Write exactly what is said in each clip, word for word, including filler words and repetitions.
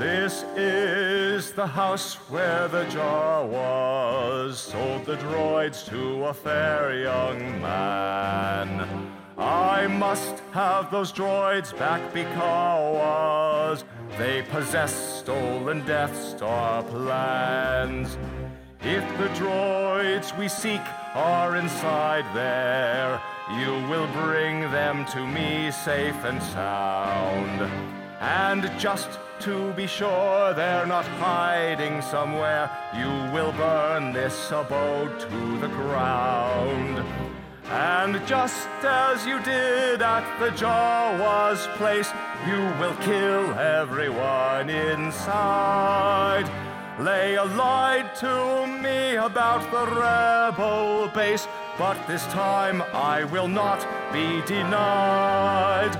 This is the house where the jar was, sold the droids to a fair young man. I must have those droids back because they possess stolen Death Star plans. If the droids we seek are inside there, you will bring them to me safe and sound. And just to be sure they're not hiding somewhere, you will burn this abode to the ground. And just as you did at the Jawa's place, you will kill everyone inside. Leia lied to me about the rebel base, but this time I will not be denied.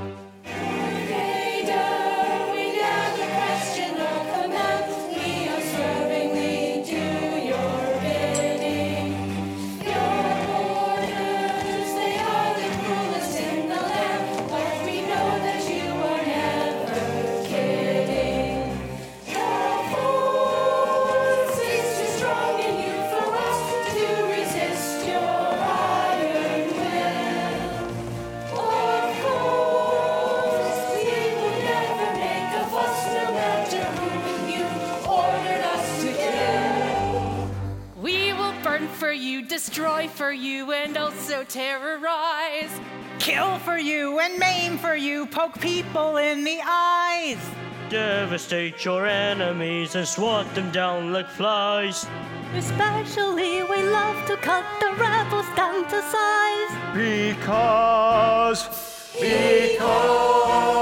For you, destroy for you, and also terrorize. Kill for you and maim for you, poke people in the eyes. Devastate your enemies and swat them down like flies. Especially we love to cut the rebels down to size. Because, because